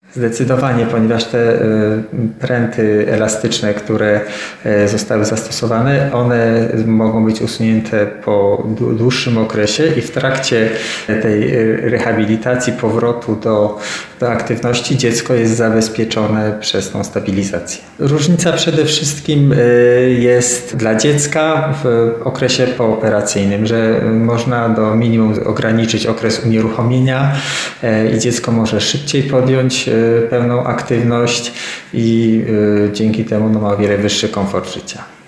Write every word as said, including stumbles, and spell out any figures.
Zdecydowanie, ponieważ te pręty elastyczne, które zostały zastosowane, one mogą być usunięte po dłuższym okresie i w trakcie tej rehabilitacji, powrotu do, do aktywności dziecko jest zabezpieczone przez tą stabilizację. Różnica przede wszystkim jest dla dziecka w okresie pooperacyjnym, że można do minimum ograniczyć okres unieruchomienia i dziecko może szybciej podjąć pełną aktywność i dzięki temu no, ma o wiele wyższy komfort życia.